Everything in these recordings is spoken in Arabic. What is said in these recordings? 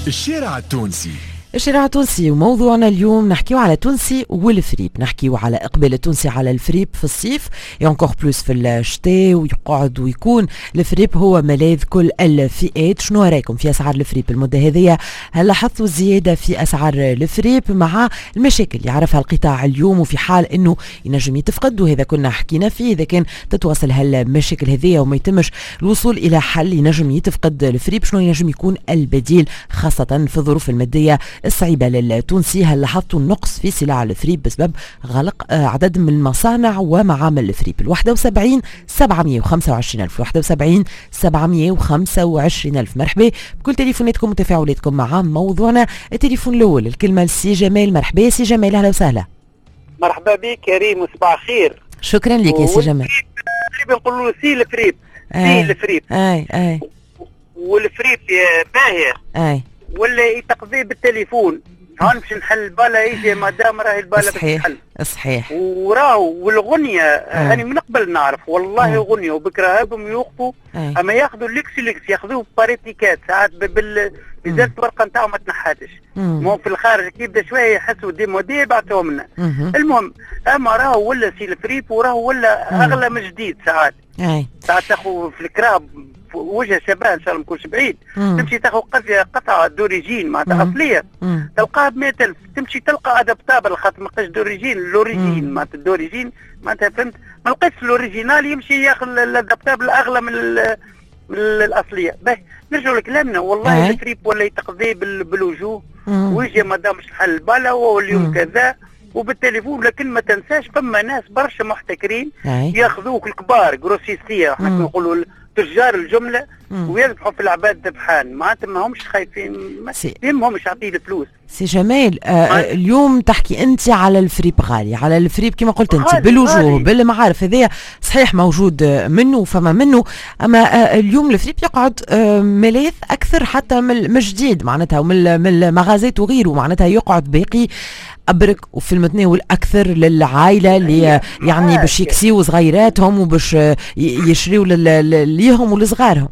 الشارع التونسي. الشارع التونسي وموضوعنا اليوم نحكيو على تونسي والفريب، نحكيو على اقبال التونسي على الفريب في الصيف ينكوغ بلوس في الشتاء، ويقعد ويكون الفريب هو ملاذ كل الفئات. شنو رايكم في اسعار الفريب المده هذه؟ هل لاحظتوا زياده في اسعار الفريب مع المشاكل اللي يعرفها القطاع اليوم، وفي حال انه ينجم يتفقد؟ وهذا كنا حكينا فيه، اذا كان تتواصل هالمشاكل هذه وما يتمش الوصول الى حل ينجم يتفقد الفريب، شنو ينجم يكون البديل خاصه في الظروف الماديه الصعيبة للتونسي؟ هل لاحظتوا النقص في سلع الفريب بسبب غلق عدد من المصانع ومعامل الفريب؟ 71 725 ألف 71 725 ألف. مرحبا بكل تليفوناتكم وتفاعلاتكم مع موضوعنا. التليفون الأول الكلمة لسي جمال. مرحبا سي جمال، أهلا وسهلا. مرحبا بك كريم وصباح خير. شكرا لك يا سي جمال. نقولوا له سي الفريب، سي الفريب اي والفريب باهر اي ولا يتقضي بالتليفون. هون باش نحل البالا، يجي مادام راهي البالا باش تحل. صحيح. وراهو والغنية أنا من قبل نعرف والله غنية وبكره هابهم يوقفوا، أما ياخذوا الليكس ياخذوه باريتيكات ساعات بزلت ورقة نتاعو ما تنحاتش. مو في الخارج كي يبدا شوية يحسوا دي مودي يبعثوهم لنا. المهم أما راهو ولا سي الفريب وراهو ولا أغلى من جديد ساعات. ساعات تاخذ في الكراب وجه شباب ان شاء الله ما نكونش بعيد، تمشي تاخذ قطعه دوريجين معناتها اصليه تلقاها ب 100,000، تمشي تلقى ادابتابل خاطر ما لقاش دوريجين، لوريجين معناتها الدوريجين معناتها فهمت، ما لقيتش الاوريجينال يمشي ياخذ الادابتابل اغلى من الاصليه. باهي نرجعوا لكلامنا، والله الفريب ولا يتقضي بالوجوه ويجي مادام مش حل البالا واليوم كذا وبالتليفون. لكن ما تنساش فما ناس برشا محتكرين ياخذوك الكبار جروسيستيه، احنا نقولوا تجار الجمله ويذبحوا في العباد ذبحان، معناتها ما همش خايفين، ما همش يعطيه الفلوس. سي جمال اليوم تحكي انت على الفريب غالي، على الفريب كما قلت انت بالوجوه بالمعارف هذايا صحيح موجود منه وفما منه، اما اليوم الفريب يقعد ملاذ اكثر حتى من الجديد معناتها ومن المغازات وغيره، معناتها يقعد باقي ابرك وفي المتناول اكثر للعائله اللي يعني باش يكسيو صغيراتهم وباش يشريوا ليهم ولصغارهم.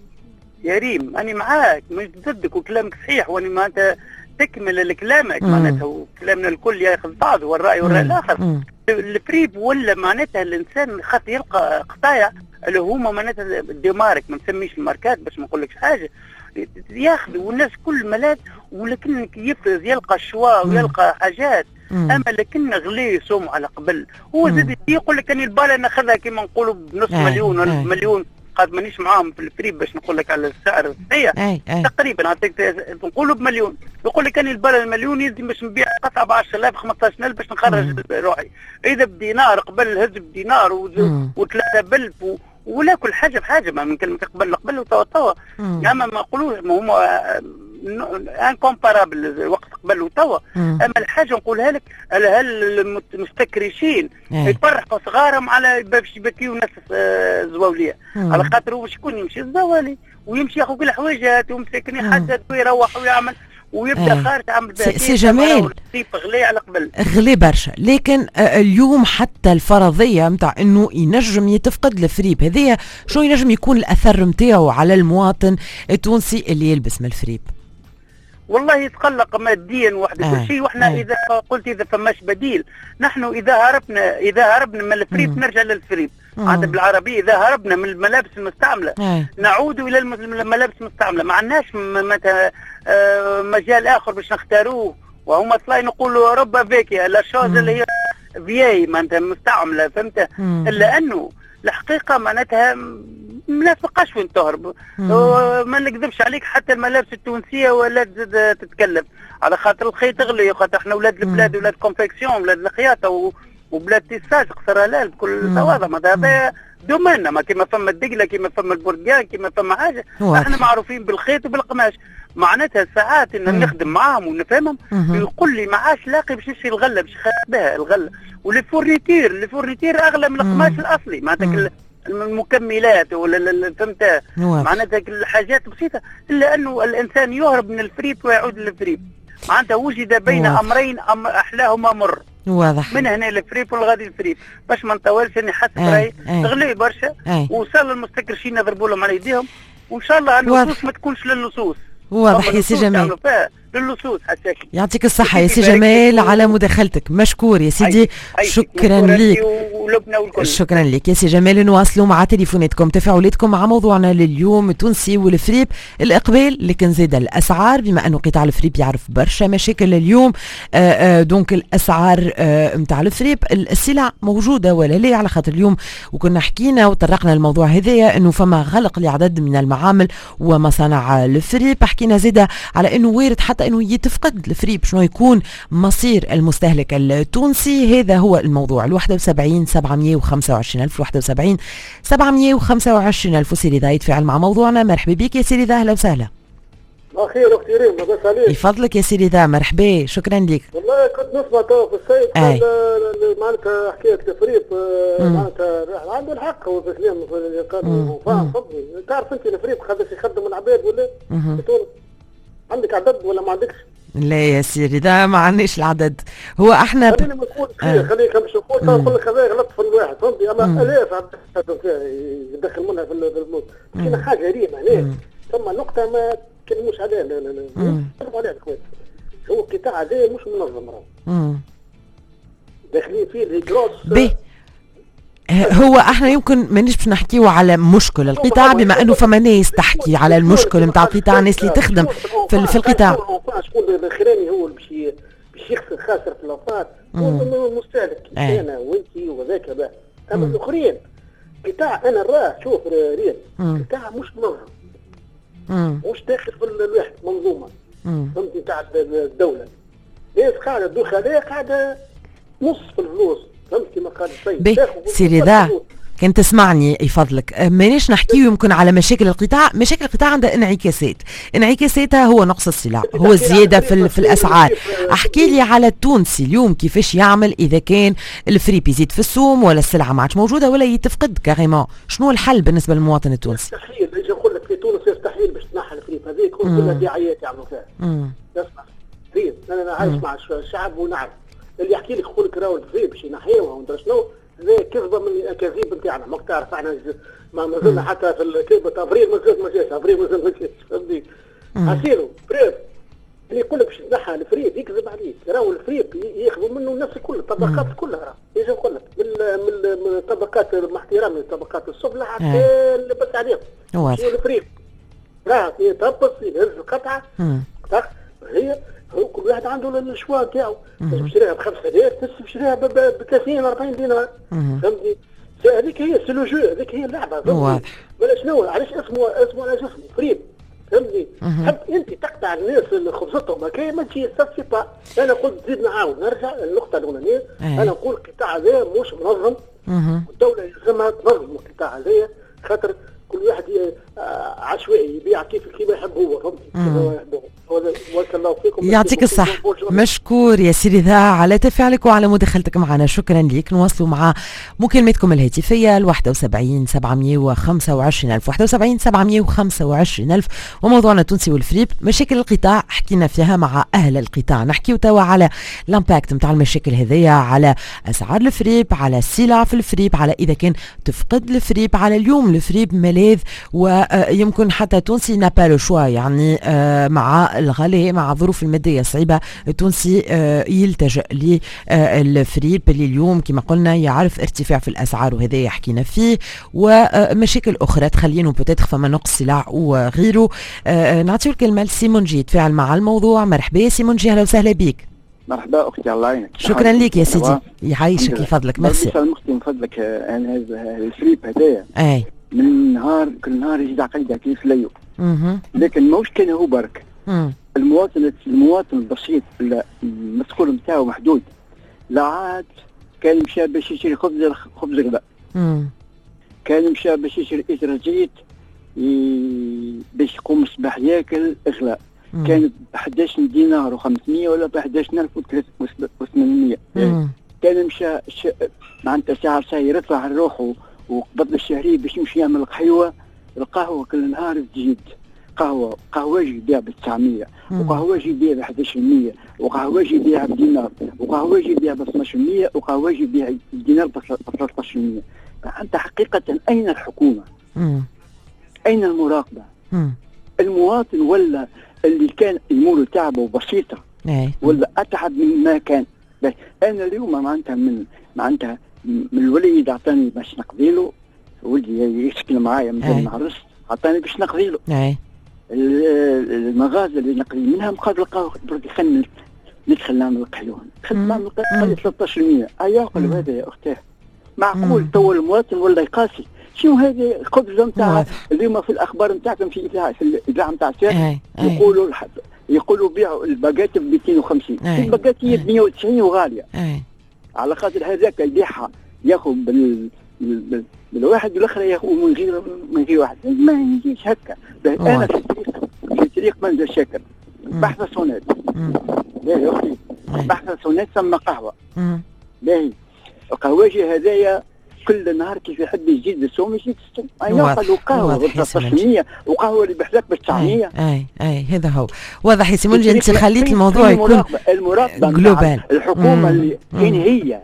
يا ريم انا معاك مش ضدك وكلامك صحيح، وانا معناتها تكمل لكلامك معناتها وكلامنا الكل ياخذ بعضه والراي والراي الاخر. الفريب ولا معناتها الانسان خاطر يلقى قطايع اللي هما معناتها ديمارك، ما نسميش الماركات باش ما نقولكش حاجه، ياخذوا والناس كل ملاذ، ولكن يفرز يلقى شواء ويلقى حاجات. اما لكن غلي يصوم على قبل، هو زاد يقول لك اني الباله ناخذها كيما نقولوا بنص مليون ولا مليون، قد مانيش معاهم في الفريب باش نقول لك على السعر الصحيح تقريبا نعطيك نقولوا بمليون، يقول لك اني الباله المليون يلزم باش نبيع قطعه ب 10,000 15,000 باش نخرج روحي، اذا بدينار قبل هز بدينار وثلاثه بلف ولا كل حاجه بحاجه، ما من كلمه قبل وتوا اما ما نقولوش ما هما انكومبارابل وقت قبل وتوا. اما الحاجه نقولها لك، هل المستكرشين يفرحوا صغارهم على باش يبكيو ناس زواوليه، على خاطر هو شكون يمشي الزوالي ويمشي ياخذ كل حوايجات ومساكن يحدد ويروح ويعمل ويبدا خارج عامل بها. سي جمال غلي على قبل، غلي برشا، لكن اليوم حتى الفرضيه نتاع انه ينجم يتفقد الفريب هذايا، شو ينجم يكون الاثر نتاعو على المواطن التونسي اللي يلبس من الفريب؟ والله يتقلق ماديا وحده كل شيء، واحنا اذا قلت اذا فماش بديل، نحن اذا هربنا من الفريب نرجع للفريب. هذا بالعربيه اذا هربنا من الملابس المستعمله نعود الى الملابس المستعمله، ما عندناش مجال اخر باش نختاروه، وهما طلعوا نقولوا ربا فيكي لا شوز اللي هي فيي معناتها مستعمله، فهمت؟ الا انه الحقيقه معناتها الناس ما بقاش وين تهرب، ما نكذبش عليك حتى الملابس التونسيه ولا تتكلم، على خاطر الخيط غلي، خاطر احنا ولاد البلاد ولاد كونفكسيون ولاد الخياطه وبلاد تيساج قصر هلال بكل تواضع، هذا دوميننا، ما كيما فما الدقله كيما فما البرتقال كيما فما حاجه، احنا معروفين بالخيط وبالقماش، معناتها ساعات ان نخدم معاهم ونفهمهم يقول لي معاش لاقي باش نشري الغله باش خاف بها الغله، والفورنيتير اغلى من القماش الاصلي، معناتها المكملات ولا فهمت معناتها الحاجات بسيطه، الا انه الانسان يهرب من الفريب ويعود للفريب، معناتها وجد بين امرين احلاهما مر. واضح. من هنا الفريب والغادي الفريب، باش ما نطولش اني حاسس راهي تغلي برشا، وصل المستكرشين يضربوا لهم على يديهم، وان شاء الله اللصوص ما تكونش للصوص. واضح يا سي جمال. للصوت حتى يعطيك الصحة يا سي جمال على مداخلتك، مشكور يا سيدي. شكرا لك شكرا لك يا سي جمال. نواصلوا مع تليفوناتكم تفاعلاتكم مع موضوعنا لليوم التونسي والفريب، الإقبال لكن زاد الأسعار، بما أنه قطاع الفريب يعرف برشا مشاكل اليوم. دونك الأسعار متاع الفريب، السلع موجودة ولا لا؟ على خاطر اليوم وكنا حكينا وطرقنا الموضوع هذايا أنه فما غلق لعدد من المعامل ومصانع الفريب. حكينا زاد على أنه وارد حتى انه يتفقد الفريب، شنو يكون مصير المستهلك التونسي. هذا هو الموضوع. 71 725 ألف 71 725 ألف. سيري ذا يتفاعل مع موضوعنا. مرحبا بك يا سيري ذا، اهلا وسهلا. خير اختي ريم، لاباس عليك؟ يفضلك يا سيري ذا، مرحبا شكرا لك. والله كنت نسمع تو في السيد معناتها حكايه الفريب، معناتها عنده الحق هو في كلام اللي قال فاهم. تعرف انت الفريب خلص يخدم العباد ولا في تونس؟ عندك عدد ولا ما عندكش؟ لا يا سيدي ده ما عندناش العدد. هو احنا خليني ما نقول خليك باش نقول نقول لك هذا غلط في الواحد فهمتي، اما الاف يدخل منها في الموت. كاين حاجه ريمه هنا ثم نقطه ما تكلموش عليها. لا لا لا نتكلموا عليها كويس. هو القطاع هذا مش منظم راهو داخلين فيه الهجراس. هو احنا يمكن مانيش باش نحكيو على مشكل القطاع، بما انه فما ناس تحكي على المشكل نتاع القطاع، ناس اللي تخدم في القطاع. شكون الاخراني هو اللي باش يخسر خاسر في الافات، هو المستهلك انا وانت وذاك بقى. اما الاخرين قطاع انا راه شوف ريال قطاع مش منظم، مش داخل في الواحد منظومه فهمتي تاع الدوله. ناس قاعده الدخلاء قاعده نص في الفلوس فهمتي ما قال السيد. سيري ذا كان تسمعني يفضلك، مانيش نحكيو يمكن على مشاكل القطاع. مشاكل القطاع عندها انعكاساتها هو نقص السلع، هو الزياده في الاسعار. احكي لي على التونسي اليوم كيفاش يعمل اذا كان الفريب يزيد في السوم ولا السلعه ما عادش موجوده ولا يتفقد كاريمون. شنو الحل بالنسبه للمواطن التونسي؟ يستحيل نجي نقول لك في تونس يستحيل باش تنحى الفريب هذيك كلها دعايات يعملوا فيها. اسمع فريب انا عايش مع الشعب ونعرف اللي يحكي لك يقول لك راهو الفريب باش ينحيوها وندري شنو، هذا كذبه من الاكاذيب نتاعنا. ماك تعرف احنا ما زلنا حتى في الكذبه افريل ما جاش افريل ما جاش فهمتي. عسيرو فريب اللي يقول لك باش تنحى الفريب يكذب عليك. راهو الفريب ياخذوا منه الناس كل الطبقات كلها. راه يجي يقول لك من الطبقات مع احترامي الطبقات السفلى حتى اللي بس عليهم شنو الفريب راه يتهبط يهز القطعه هي هو كل واحد عنده الشوا نتاعو. تشريها ب 5000 تشريها ب 30 40 دينار فهمتي. هذيك هي سلو جو، هذيك هي اللعبه فهمتي. ولا شنو علاش اسمه على جسمه فريب فهمتي. تحب انت تقطع الناس اللي خبزتهم هكا ما تجي با. انا قلت زيد نعاود نرجع للنقطه الاولانيه. انا نقول القطاع هذا مش منظم والدوله يلزمها تنظم القطاع هذا خاطر كل واحد عشوائي يبيع كيف يحب هو فهمتي. يعطيك الصح. مشكور يا سيدي ذا على تفاعلك وعلى مداخلتك معنا، شكرا لك. نواصلوا مع مكالمتكم الهاتفيه 71 725 ألف 71 725 ألف. وموضوعنا التونسي والفريب، مشاكل القطاع حكينا فيها مع اهل القطاع. نحكيو توا على الامباكت نتاع المشاكل هذيا على اسعار الفريب، على السلع في الفريب، على اذا كان تفقد الفريب، على اليوم الفريب ملاذ ويمكن حتى تونسي نابالو شوا يعني مع الغلاء مع الظروف الماديه الصعيبه التونسي يلتجئ للفريب اللي اليوم كما قلنا يعرف ارتفاع في الاسعار وهذا حكينا فيه، ومشاكل اخرى تخلينه بوتيتر فما نقص سلع وغيره. نعطيو الكلمه لسيمونجي يتفاعل مع الموضوع. مرحبا يا سيمونجي، اهلا وسهلا بك. مرحبا اختي الله يعينك. شكرا لك يا سيدي، يعيشك يفضلك. ميرسي. المختي من فضلك انا هذا الفريب هذايا من نهار كل نهار يجي عقيده كيف ليو لكن ماهوش كان هو برك. المواطن البسيط المسؤول نتاعو محدود. لا عاد كان مشى باش يشري خبز غذاء، كان مشى باش يشري إتراجيت باش يقوم الصباح ياكل اغلاء، كانت ب 11 دينار و500 ولا ب 11800. كان مشى معناتها ساعه ساير يرفع روحه وقبض الشهري باش يمشي يعمل قهوه. القهوه كل نهار تزيد، قهوجي يبيع ب 900 وقهوجي يبيع ب 1100 وقهوجي يبيع بدينار وقهوجي يبيع ب 1200 وقهوجي يبيع الدينار ب 1300. فأنت حقيقة أين الحكومة؟ أين المراقبة؟ المواطن ولا اللي كان يمور تعبه بسيطه ولا اتعب مما كان. انا اليوم معناتها من الوليد اعطاني باش نقضي له، ولدي يسكن معايا من مع الرص عطاني باش نقضي له. المغازه اللي نقضي منها مقابل برك خلينا ندخل نعمل القحيون، دخلت نعمل القحيون 13%. يعقل هذا يا اختاه؟ معقول تو المواطن ولا يقاسي؟ شنو هذه الخبزه نتاع اليوم في الاخبار نتاعكم في الاذاعه نتاع الساعه يقولوا بيعوا الباجات ب 250، الباجات هي ب 190 وغاليه. على خاطر هذاك يبيعها ياخذ بالواحد والاخر ياخذ من غير واحد، ما يجيش هكا. انا في طريق منزل شاكر بحث صونات، باهي اختي بحث صونات ثم قهوه، باهي قهواجي هذايا كل نهار كيف يحب يزيد السوم يزيد السوم. ياخذوا قهوه ب 1300 وقهوه اللي بحذاك ب 900. هذا هو واضح يا سيمونجي. انت خليت الموضوع يكون المراقبه جلوبال. الحكومه اللي فين هي؟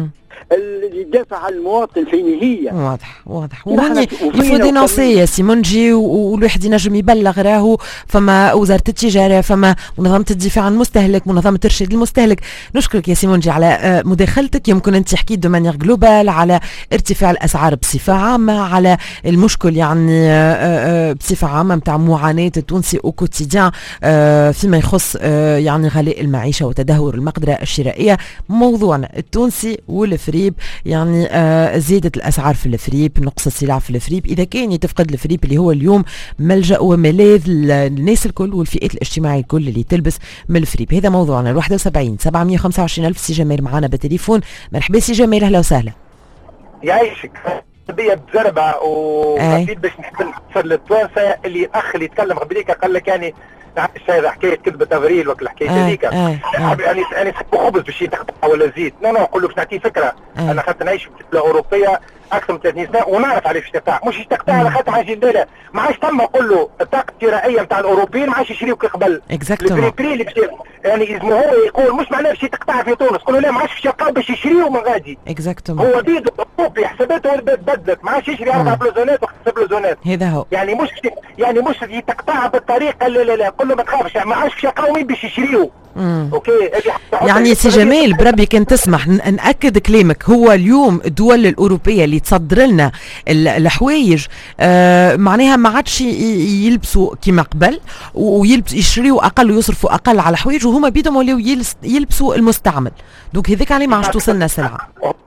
اللي يدافع عن المواطن فين هي؟ واضح وهني يفو دينونسي يا سيمونجي، والواحد ينجم يبلغ راهو فما وزاره التجاره، فما منظمه الدفاع عن المستهلك، منظمه ترشيد المستهلك. نشكرك يا سيمونجي على مداخلتك. يمكن انت حكيت دو مانيير جلوبال على ارتفاع الاسعار بصفه عامه، على المشكل يعني بصفه عامه نتاع معاناه التونسي او كوتيديان فيما يخص يعني غلاء المعيشه وتدهور المقدره الشرائيه. موضوعنا التونسي والفريب، يعني زيادة الأسعار في الفريب، نقص السلع في الفريب. إذا كان يتفقد الفريب اللي هو اليوم ملجأ وملاذ للناس الكل والفئات الاجتماعية الكل اللي تلبس من الفريب. هذا موضوعنا. 71 725 ألف. سي جمال معنا بالتليفون. مرحبا سي جمال، أهلا وسهلا. يعيشك بيا بزربة وأكيد باش نحب نفسر للتوانسة اللي الأخ اللي يتكلم قبليك قال لك يعني هذا حكايه كذبه افريل وكل حكايه هذيك. يعني نحب خبز باش يتقطع ولا زيت. لا نقول لك نعطيه فكره. انا خاطر نعيش في دوله اوروبيه اكثر من 30 سنه ونعرف عليه باش تقطع، مش تقطع على خاطر حاجه لا ما عادش تم نقول له الطاقه الشرائيه نتاع الاوروبيين ما عادش يشريو كي قبل. البري اللي يعني لازم هو يقول مش معناه باش تقطع في تونس، قول له لا ما عادش باش يلقاو باش يشريو من غادي. هو بيدو اوروبي حساباته بدلت، ما عادش يشري 4 بلوزونات و5 بلوزونات. هذا هو يعني مش يتقطع بالطريقه لا قول له ما تخافش، ما عادش باش يلقاو مين باش يشريو. اوكي يعني سي جمال بربي كان تسمح نأكد كلامك. هو اليوم الدول الأوروبية اللي تصدر لنا الحوايج معناها ما عادش يلبسوا كما قبل ويشريوا أقل ويصرفوا أقل على الحوايج، وهما بيدهم ولاو يلبسوا المستعمل. دونك هذاك عليه ما عادش توصلنا سلعة.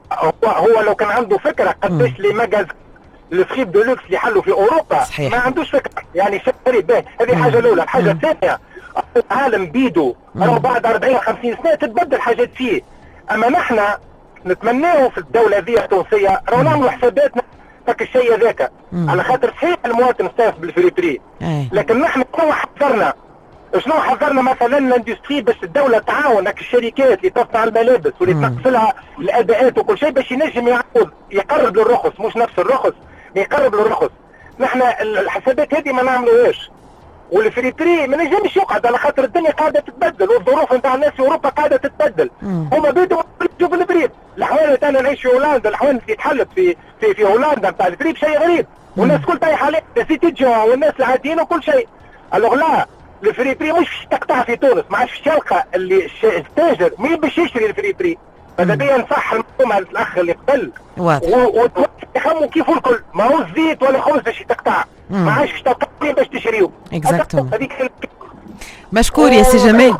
هو لو كان عنده فكرة قداش لي ماجاز الفريب دو لوكس اللي حلوا في أوروبا صحيح. ما عندوش فكرة يعني شيء غريب باهي. هذه الحاجة الأولى. الحاجة الثانية العالم بيدو بعد 40-50 سنة تتبدل حاجات فيه. أما نحن نتمناه في الدولة ذي التونسية راهو نعملوا حساباتنا فك الشيء ذاك على خاطر صحيح المواطن استانس بالفريبري، لكن نحن شنو حذرنا مثلا الاندستري باش الدولة تعاون الشركات اللي تصنع الملابس واللي تقفلها الأداءات وكل شيء باش ينجم يقرب للرخص، مش نفس الرخص يقرب للرخص. نحن الحسابات هذه ما نعملوهاش، والفريبري ما نجمش يقعد على خاطر الدنيا قاعده تتبدل والظروف نتاع الناس في اوروبا قاعده تتبدل. هما بدوا يشوفوا الفريب. الاحوال تاعنا نعيش في هولندا، الاحوال اللي تحلت في هولندا نتاع الفريب شيء غريب، والناس كل طايحه عليه سيتي جوا والناس العاديين وكل شيء. الوغ لا الفريبري مش تقطع في تونس، ما عادش يلقى اللي التاجر مين باش يشري الفريبري. ماذا بيا نصح المعلومه الاخ اللي قبل ويخموا كيف الكل ما هو الزيت ولا خبز باش تقطع، ما عادش تقطع باش تشريوه. مشكور يا سي جمال،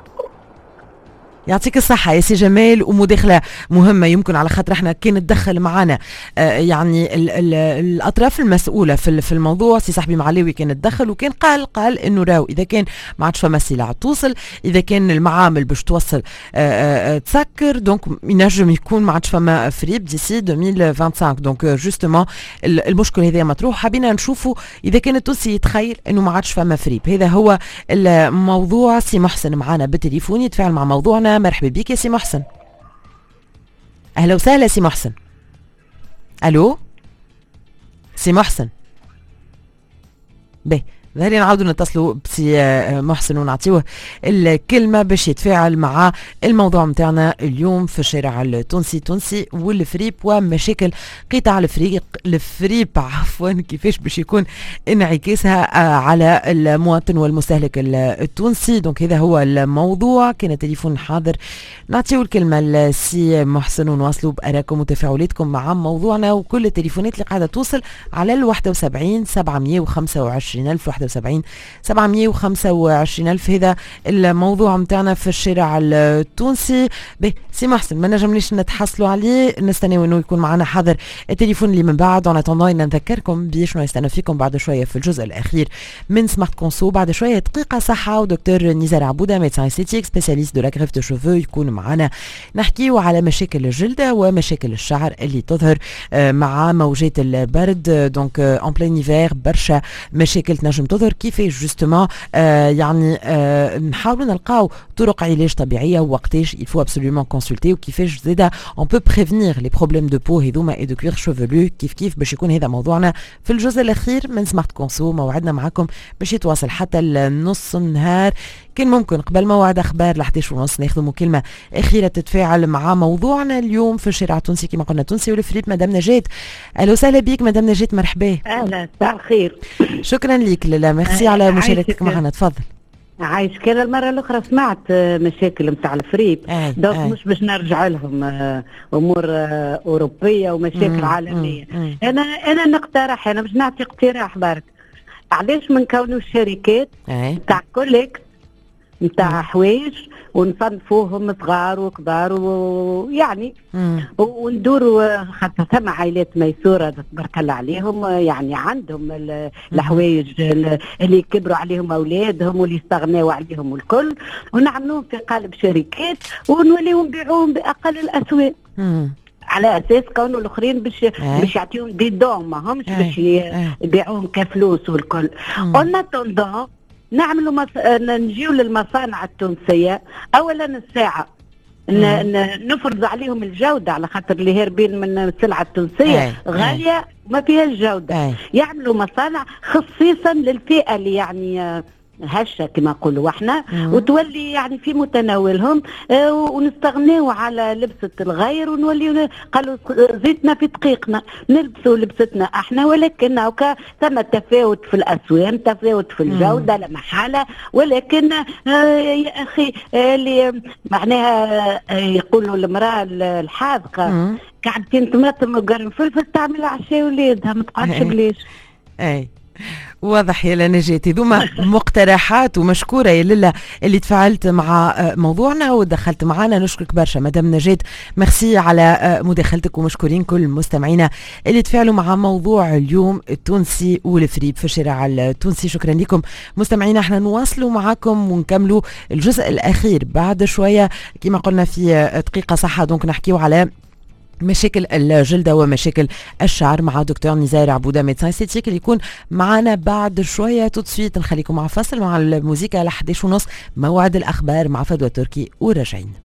يعطيك الصحة يا سي جمال. ومداخلة مهمة يمكن على خاطر احنا كان تدخل معنا يعني الأطراف المسؤولة في الموضوع. سي صاحبي معلاوي كان تدخل وكان قال انه راو اذا كان ما عادش فما سلع توصل، اذا كان المعامل باش توصل تسكر، دونك ينجم يكون ما عادش فما فريب ديسي 2025. دونك جوستومون المشكل هذا مطروح. حبينا نشوفوا اذا كان التونسي يتخيل انه ما عادش فما فريب. هذا هو الموضوع. سي محسن معنا بالتليفون يتفاعل مع موضوعنا. مرحبا بك يا سي محسن. اهلا وسهلا سي محسن. الو سي محسن. باهي ظهري نعاودوا نتصلوا بسي محسن ونعطيوه الكلمة باش يتفاعل مع الموضوع متاعنا اليوم في الشارع التونسي والفريب ومشاكل قطاع الفريب عفوا كيفاش باش يكون انعكاسها على المواطن والمستهلك التونسي. دونك هذا هو الموضوع. كان التليفون حاضر نعطيو الكلمة لسي محسن ونواصلوا بأراءكم وتفاعلاتكم مع موضوعنا وكل التليفونات اللي قاعدة توصل على 71 725 ألف 71 725 ألف. هذا الموضوع متاعنا في الشارع التونسي. سي محسن ما نجمناش نتحصلوا عليه، نستناو انه يكون معنا حاضر التليفون اللي من بعد. انا طنضاين نذكركم بشنو يستنى فيكم بعد شويه في الجزء الاخير من سمارت كونسو. بعد شويه دقيقه صحه ودكتور نزار عبوده ميدسان استيتيك سبيسياليست دو لا غريف دو شوفو يكون معنا نحكيو على مشاكل الجلده ومشاكل الشعر اللي تظهر مع موجات البرد. دونك اون بلين ايفير برشا مشاكل تنجم تظهر، كيفاش جوستومون يعني نحاولوا نلقاو طرق علاج طبيعيه ووقتاش il faut absolument consulter وكيفاش زاده on peut prévenir les problèmes de peau هذوما et de cuir chevelu. كيف باش يكون هذا موضوعنا في الجزء الاخير من سمارت كونسو. موعدنا معكم باش يتواصل حتى النص النهار. كان ممكن قبل موعد اخبار ل11:30 ناخذ مكالمه اخيره تتفاعل مع موضوعنا اليوم في الشارع التونسي كما قلنا تونسي والفريب. مدام نجاة، اهلا وسهلا بك مدام نجاة، مرحبا. اهلا مساء الخير. شكرا لك لاله ميرسي على مشاركتك معنا. تفضل. عايش كان المره الاخرى سمعت مشاكل نتاع الفريب دونك مش باش نرجع لهم امور اوروبيه ومشاكل عالميه. انا نقترح، انا باش نعطي اقتراح برك. علاش ما نكونوا الشركات تاع كوليكت نتاع حوايج ونصنفوهم صغار وكبار ويعني وندوروا، خاطر ثم عائلات ميسوره تبارك الله عليهم يعني عندهم الحوايج اللي كبروا عليهم اولادهم واللي استغناوا عليهم والكل، ونعملوهم في قالب شركات ونوليو نبيعوهم باقل الاسواق. على اساس كانوا الاخرين باش يعطيهم دي دون ماهمش باش يبيعوهم كفلوس والكل. قلنا توندون نعملوا نجيو للمصانع التونسيه اولا الساعه نفرض عليهم الجوده، على خاطر اللي هاربين من السلعه التونسيه غاليه ما فيهاش جوده. يعملوا مصانع خصيصا للفئه اللي يعني هشه كما نقولوا احنا وتولي يعني في متناولهم ونستغنيوا على لبسه الغير ونولي قالوا زيتنا في دقيقنا نلبسوا لبستنا احنا، ولكن ثم تفاوت في الاسوان، تفاوت في الجوده لا محاله، ولكن يا اخي اللي معناها يقولوا المراه الحاذقه كعبتين طماطم وقرن فلفل تعمل عشاء ولادها ما تقعدش بليش. واضح يا نجاة. ذوما مقترحات ومشكورة يا للا اللي تفاعلت مع موضوعنا ودخلت معنا. نشكرك برشا مدام نجاة، ميرسي على مداخلتك، ومشكورين كل مستمعينا اللي تفاعلوا مع موضوع اليوم التونسي والفريب في الشارع التونسي. شكرا لكم مستمعينا. احنا نواصلوا معاكم ونكملوا الجزء الأخير بعد شوية كما قلنا في دقيقة صحة. دونك نحكيو على مشاكل الجلدة ومشاكل الشعر مع دكتور نزار عبودة ميدسان استيتيك اللي يكون معنا بعد شوية. تسويت نخليكم مع فاصل مع الموسيقى ل11:30 موعد الأخبار مع فدوى تركي وراجعين.